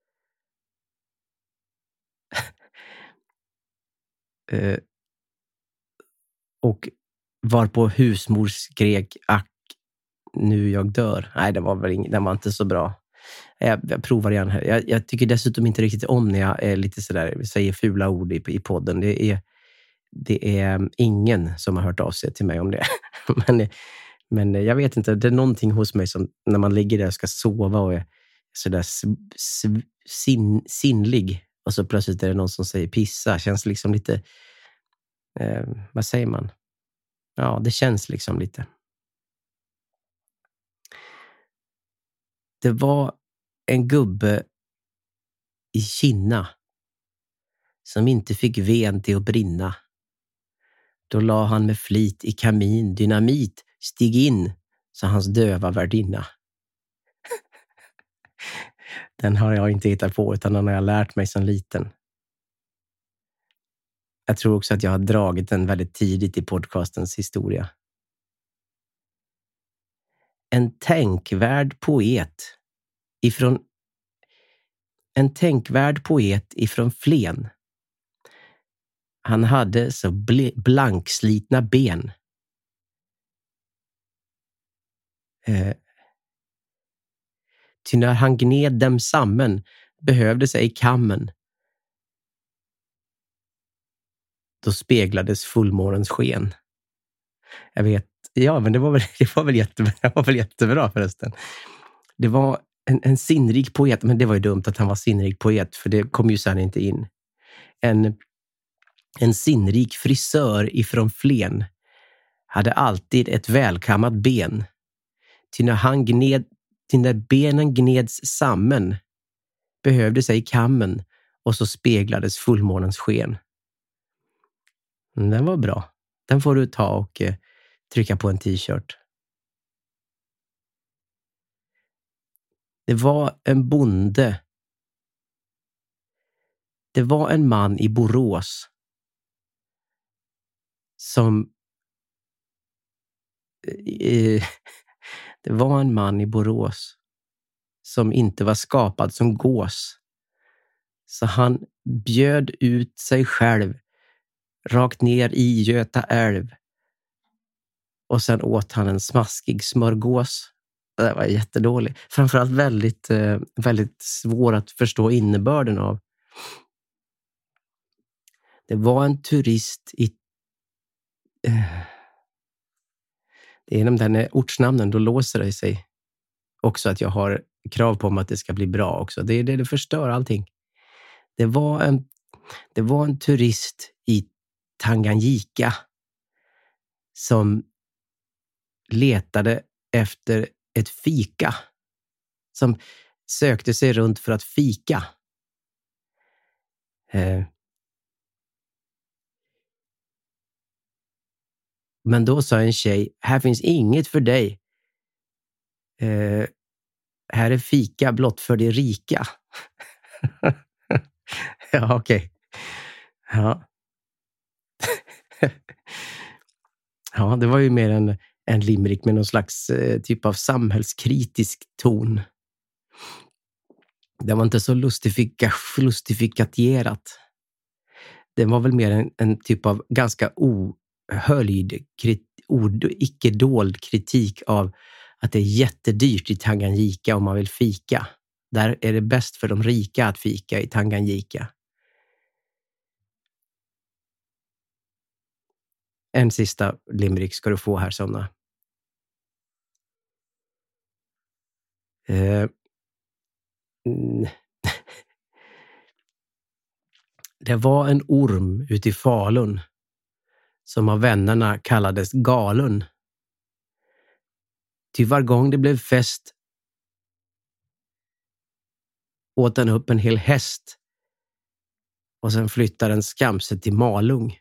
Och varpå husmor skrek, ack, nu jag dör. Nej, den var inte så bra. Jag provar igen här. Jag tycker dessutom inte riktigt om när jag är lite sådär, säger fula ord i podden. Det är ingen som har hört av sig till mig om det. Men jag vet inte, det är någonting hos mig som när man ligger där och ska sova och är sådär sinnlig och så plötsligt är det någon som säger pissa. Känns liksom lite, vad säger man? Ja, det känns liksom lite. Det var en gubbe i Kina som inte fick ven till att brinna. Då la han med flit i kamin dynamit, stig in, sa hans döva värdinna. Den har jag inte hittat på utan den har jag lärt mig som liten. Jag tror också att jag har dragit den väldigt tidigt i podcastens historia. En tänkvärd poet ifrån Flen. Han hade så blankslitna ben. Ty när han gned dem samman behövde sig kammen. Då speglades fullmånens sken. Jag vet, ja men det var väl jättebra förresten. Det var en sinnrik poet, men det var ju dumt att han var sinnrik poet för det kom ju sen inte in. En sinnrik frisör ifrån Flen hade alltid ett välkammat ben. Ty när benen gneds samman behövde sig kammen och så speglades fullmånens sken. Den var bra. Den får du ta och trycka på en t-shirt. Det var en bonde. Det var en man i Borås som det var en man i Borås som inte var skapad som gås. Så han bjöd ut sig själv rakt ner i Göta älv. Och sen åt han en smaskig smörgås. Det var jättedåligt. Framförallt väldigt, väldigt svår att förstå innebörden av. Det var en turist i... Det är de där ortsnamnen, då låser det sig också att jag har krav på mig att det ska bli bra också. Det förstör allting. Det var en turist i Tanganyika som letade efter ett fika. Som sökte sig runt för att fika. Men då sa en tjej, här finns inget för dig. Här är fika blott för de rika. Ja, okej. Ja. Ja, det var ju mer en limerick med någon slags typ av samhällskritisk ton. Det var inte så lustifikaterat. Det var väl mer en typ av ganska ohöljd, icke-dold kritik av att det är jättedyrt i Tanganyika om man vill fika. Där är det bäst för de rika att fika i Tanganyika. En sista limerick ska du få här, Sonna. Det var en orm ute i Falun som av vännerna kallades galen. Ty var gång det blev fest åt han upp en hel häst och sen flyttade en skamse till Malung.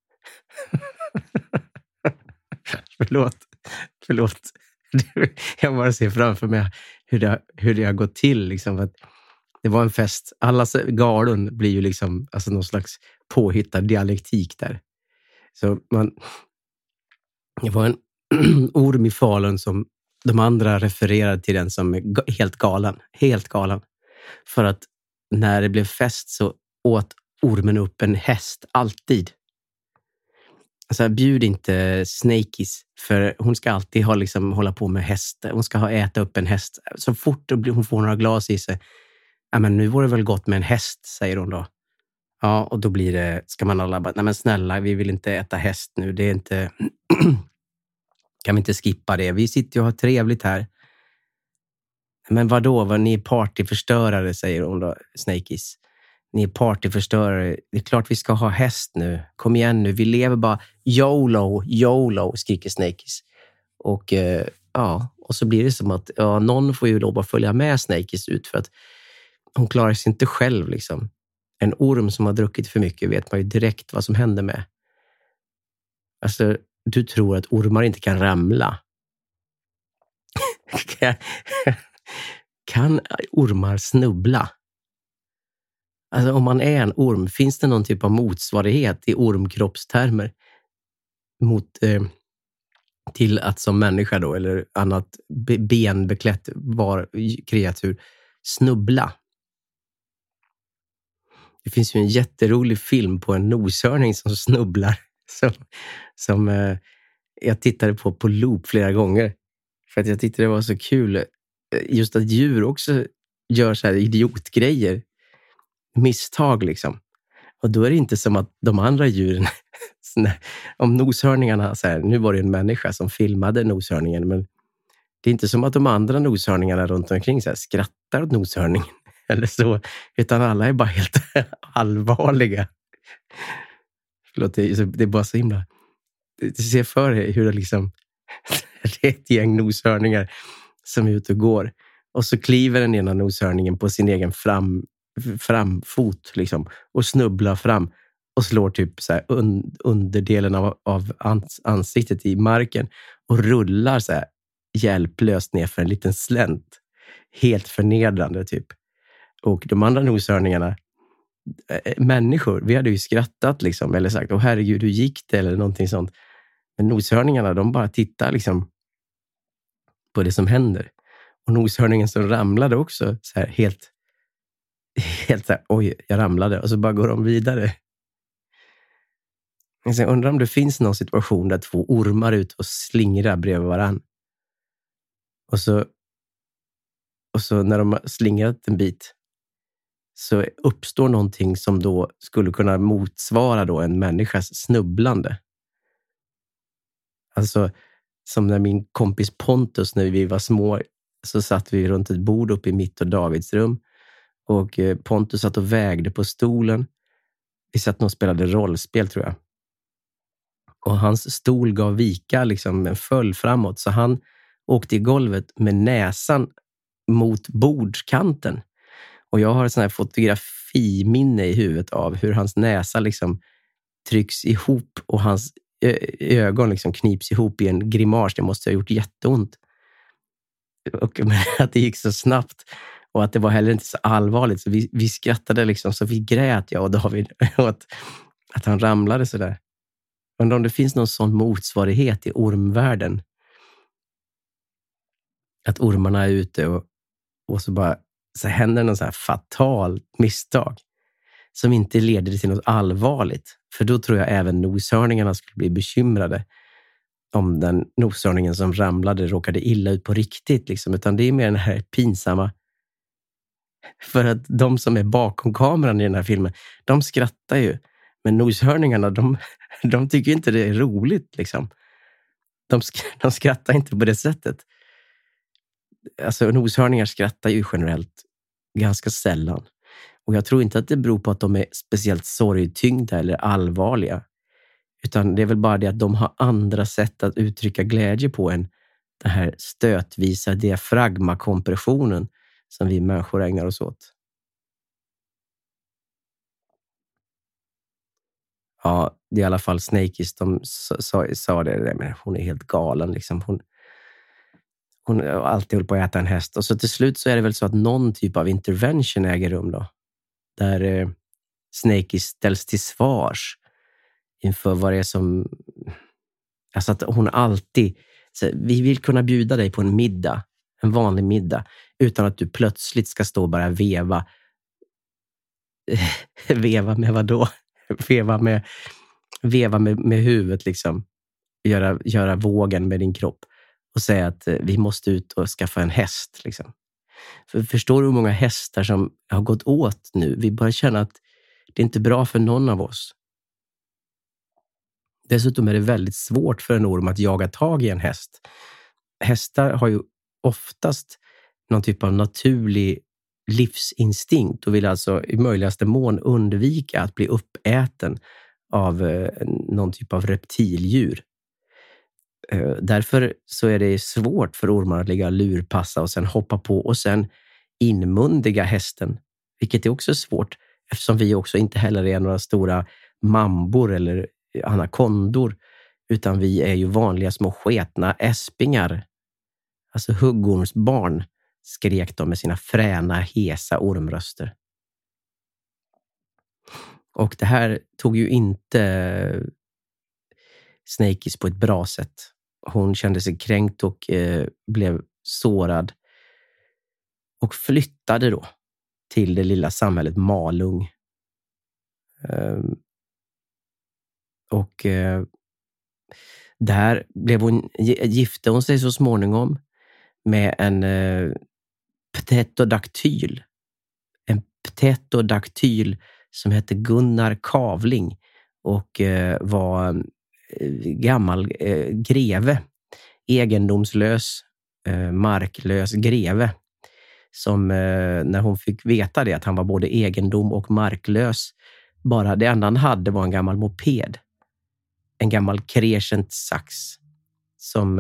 Förlåt. Jag bara ser framför mig hur det har gått till. Liksom, att det var en fest. Alla galen blir ju liksom alltså någon slags påhittad dialektik där. Så det var en orm i Falun som de andra refererar till den som är helt galen. Helt galen. För att när det blev fest så åt ormen upp en häst. Alltid. Alltså, bjud inte Snakeys. För hon ska alltid hålla på med häst. Hon ska äta upp en häst. Så fort hon får några glas i sig. Ja, men nu vore det väl gott med en häst, säger hon då. Ja, och då blir det, ska man alla bara, nej men snälla, vi vill inte äta häst nu. Det är inte, kan vi inte skippa det? Vi sitter och har trevligt här. Men vadå, ni är partyförstörare, säger hon då, Snakeys. Ni är partyförstörare. Det är klart vi ska ha häst nu. Kom igen nu, vi lever bara YOLO, YOLO, skriker Snakeys. Och och så blir det som att någon får ju lov att följa med Snakeys ut för att hon klarar sig inte själv liksom. En orm som har druckit för mycket vet man ju direkt vad som händer med. Alltså, du tror att ormar inte kan ramla. Kan ormar snubbla? Alltså, om man är en orm, finns det någon typ av motsvarighet i ormkroppstermer till att som människa då, eller annat benbeklätt kreatur, snubbla? Det finns ju en jätterolig film på en noshörning som snubblar. Som jag tittade på loop flera gånger. För att jag tyckte det var så kul. Just att djur också gör så här idiotgrejer. Misstag liksom. Och då är det inte som att de andra djuren... om noshörningarna... Så här, nu var det en människa som filmade noshörningen. Men det är inte som att de andra noshörningarna runt omkring så här, skrattar åt noshörningen. Eller så, utan alla är bara helt allvarliga. Förlåt, det är bara så himla... Du ser för dig hur det liksom... det är ett gäng noshörningar som är ute och går. Och så kliver den ena noshörningen på sin egen framfot liksom, och snubblar fram och slår typ så här underdelen av ansiktet i marken och rullar så här hjälplöst ner för en liten slänt. Helt förnedrande typ. Och de andra noshörningarna, människor, vi hade ju skrattat liksom, eller sagt, herregud, hur gick det, eller någonting sånt. Men noshörningarna, de bara tittar liksom på det som händer. Och noshörningen som ramlade också så här helt så här, oj, jag ramlade. Och så bara går de vidare. Jag undrar om det finns någon situation där två ormar ut och slingrar bredvid varann. Och så när de har slingrat en bit så uppstår någonting som då skulle kunna motsvara då en människas snubblande. Alltså, som när min kompis Pontus, när vi var små, så satt vi runt ett bord uppe i mitt och Davids rum. Och Pontus satt och vägde på stolen. Vi satt och spelade rollspel, tror jag. Och hans stol gav vika, liksom en föll framåt. Så han åkte i golvet med näsan mot bordskanten. Och jag har ett sån här fotografiminne i huvudet av hur hans näsa liksom trycks ihop och hans ögon liksom knips ihop i en grimas. Det måste ha gjort jätteont. Och att det gick så snabbt och att det var heller inte så allvarligt. Så vi skrattade liksom, så vi grät, jag och David, åt att han ramlade så där. Undrar om det finns någon sån motsvarighet i ormvärlden. Att ormarna är ute och så händer någon så här fatal misstag som inte leder till något allvarligt. För då tror jag även noshörningarna skulle bli bekymrade om den noshörningen som ramlade råkade illa ut på riktigt. Liksom. Utan det är mer den här pinsamma. För att de som är bakom kameran i den här filmen, de skrattar ju. Men noshörningarna, de tycker inte det är roligt. Liksom. De skrattar inte på det sättet. Alltså noshörningar skrattar ju generellt ganska sällan. Och jag tror inte att det beror på att de är speciellt sorgtyngda eller allvarliga. Utan det är väl bara det att de har andra sätt att uttrycka glädje på än den här stötvisa diafragmakompressionen som vi människor ägnar oss åt. Ja, det är i alla fall Snakeys, de sa det, men hon är helt galen liksom. Hon har alltid hållit på att äta en häst. Och så till slut så är det väl så att någon typ av intervention äger rum då. Där Snakeys ställs till svars inför vad det är som... Alltså att hon alltid Så vi vill kunna bjuda dig på en middag, en vanlig middag, utan att du plötsligt ska stå och bara veva. Veva med vad då? Veva med huvudet liksom. Göra vågen med din kropp och säga att vi måste ut och skaffa en häst liksom. För förstår du hur många hästar som har gått åt nu? Vi bara känner att det är inte bra för någon av oss. Dessutom är det väldigt svårt för en orm att jaga tag i en häst. Hästar har ju oftast någon typ av naturlig livsinstinkt och vill alltså i möjligaste mån undvika att bli uppäten av någon typ av reptildjur. Därför så är det svårt för ormar att ligga och lurpassa och sen hoppa på och sen inmundiga hästen. Vilket är också svårt eftersom vi också inte heller är några stora mambor eller anakondor, utan vi är ju vanliga små sketna äspingar. Alltså huggormsbarn, skrek de med sina fräna, hesa ormröster. Och det här tog ju inte Snakeys på ett bra sätt. Hon kände sig kränkt och blev sårad. Och flyttade då till det lilla samhället Malung. Där gifte hon sig så småningom med en pterodaktyl. En pterodaktyl som hette Gunnar Kavling och var gammal greve. Egendomslös, marklös greve. Som när hon fick veta det att han var både egendom och marklös, bara det enda han hade var en gammal moped. En gammal Crescent sax som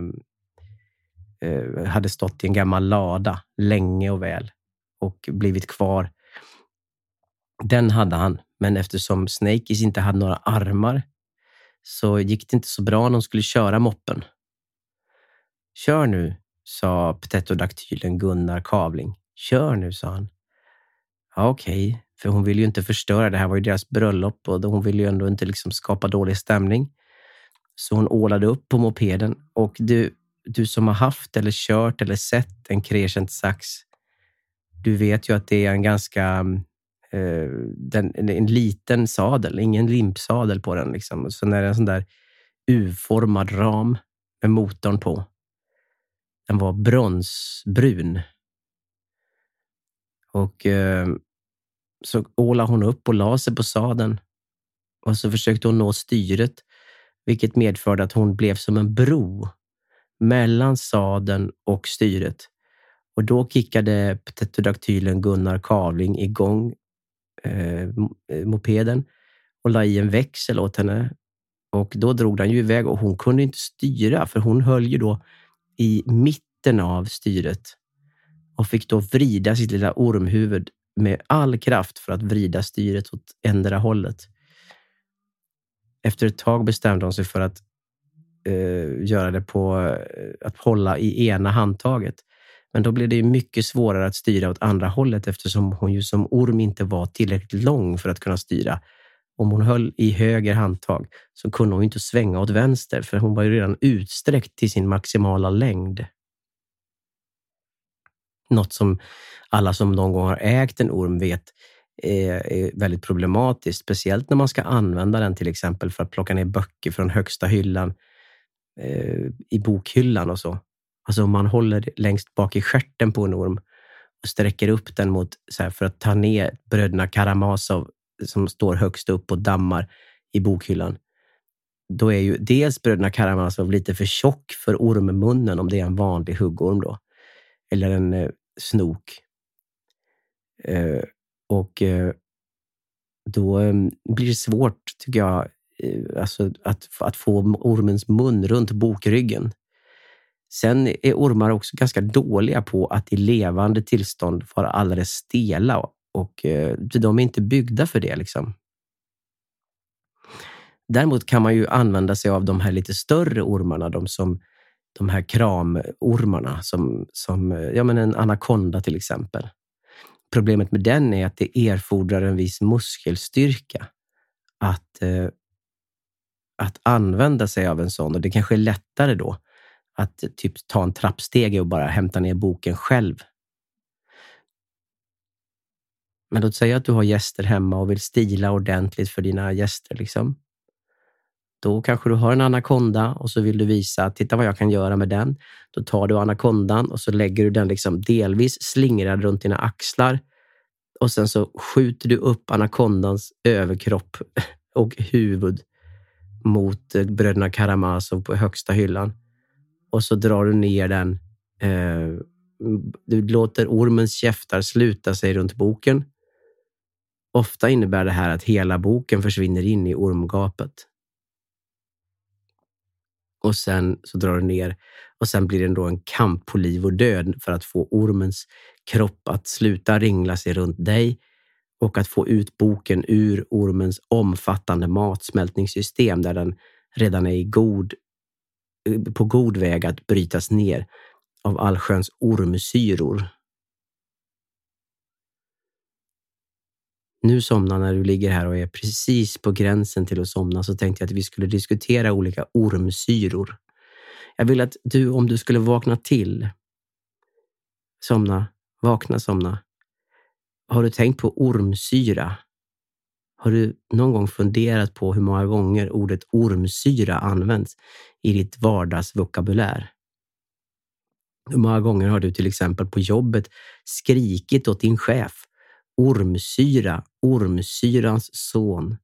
hade stått i en gammal lada länge och väl och blivit kvar. Den hade han, men eftersom Snakeys inte hade några armar så gick det inte så bra när de skulle köra moppen. Kör nu, sa pterodaktylen Gunnar Kavling. Kör nu, sa han. Ja, okej. För hon ville ju inte förstöra. Det här var ju deras bröllop och hon ville ju ändå inte liksom skapa dålig stämning. Så hon ålade upp på mopeden. Och du som har haft eller kört eller sett en Crescent sax, du vet ju att det är en ganska en liten sadel, ingen limpsadel på den liksom. Så när det är en sån där U-formad ram med motorn på. Den var bronsbrun. Och så ålade hon upp och la sig på sadeln. Och så försökte hon nå styret, vilket medförde att hon blev som en bro mellan sadeln och styret. Och då kickade pterodaktylen Gunnar Kavling igång mopeden och la i en växel åt henne. Och då drog den ju iväg och hon kunde inte styra, för hon höll ju då i mitten av styret och fick då vrida sitt lilla ormhuvud med all kraft för att vrida styret åt ändra hållet. Efter ett tag bestämde hon sig för att göra det på att hålla i ena handtaget. Men då blev det mycket svårare att styra åt andra hållet eftersom hon ju som orm inte var tillräckligt lång för att kunna styra. Om hon höll i höger handtag så kunde hon inte svänga åt vänster, för hon var ju redan utsträckt till sin maximala längd. Något som alla som någon gång har ägt en orm vet är väldigt problematiskt. Speciellt när man ska använda den till exempel för att plocka ner böcker från högsta hyllan i bokhyllan och så. Alltså om man håller längst bak i stjärten på en orm och sträcker upp den mot så här, för att ta ner bröderna Karamazov som står högst upp och dammar i bokhyllan. Då är ju dels bröderna Karamazov lite för tjock för ormmunnen om det är en vanlig huggorm då. Eller en snok. Då blir det svårt, tycker jag, alltså att få ormens mun runt bokryggen. Sen är ormar också ganska dåliga på att i levande tillstånd vara alldeles stela och de är inte byggda för det liksom. Däremot kan man ju använda sig av de här lite större ormarna, de här kramormarna som en anakonda till exempel. Problemet med den är att det erfordrar en viss muskelstyrka att använda sig av en sån, och det kanske är lättare då att typ ta en trappstege och bara hämta ner boken själv. Men låt säga att du har gäster hemma och vill stila ordentligt för dina gäster liksom. Då kanske du har en anakonda och så vill du visa, titta vad jag kan göra med den. Då tar du anakondan och så lägger du den liksom delvis slingrad runt dina axlar. Och sen så skjuter du upp anakondans överkropp och huvud mot bröderna Karamazov på högsta hyllan. Och så drar du ner den. Du låter ormens käftar sluta sig runt boken. Ofta innebär det här att hela boken försvinner in i ormgapet. Och sen så drar du ner och sen blir det då en kamp på liv och död för att få ormens kropp att sluta ringla sig runt dig och att få ut boken ur ormens omfattande matsmältningssystem där den redan är på god väg att brytas ner av allsköns ormsyror. Nu somnar när du ligger här och är precis på gränsen till att somna, så tänkte jag att vi skulle diskutera olika ormsyror. Jag vill att du, om du skulle vakna till, somna. Har du tänkt på ormsyra? Har du någon gång funderat på hur många gånger ordet ormsyra används i ditt vardagsvokabulär? Hur många gånger har du till exempel på jobbet skrikit åt din chef: ormsyra, ormsyrans son?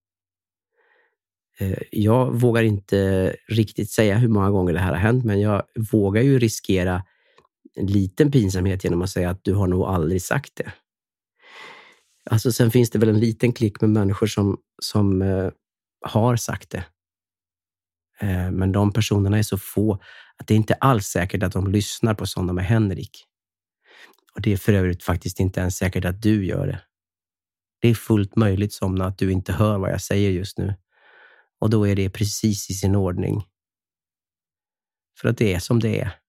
Jag vågar inte riktigt säga hur många gånger det här har hänt, men jag vågar ju riskera en liten pinsamhet genom att säga att du har nog aldrig sagt det. Alltså sen finns det väl en liten klick med människor som har sagt det. Men de personerna är så få att det är inte alls säkert att de lyssnar på sådana med Henrik. Och det är för övrigt faktiskt inte ens säkert att du gör det. Det är fullt möjligt somna att du inte hör vad jag säger just nu. Och då är det precis i sin ordning. För att det är som det är.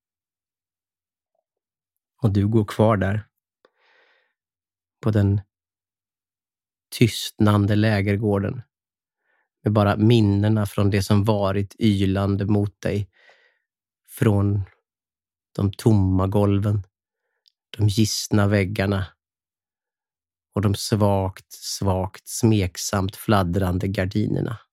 Och du går kvar där. På den tystnande lägergården. Med bara minnena från det som varit ylande mot dig. Från de tomma golven. De gissna väggarna. Och de svagt smeksamt fladdrande gardinerna.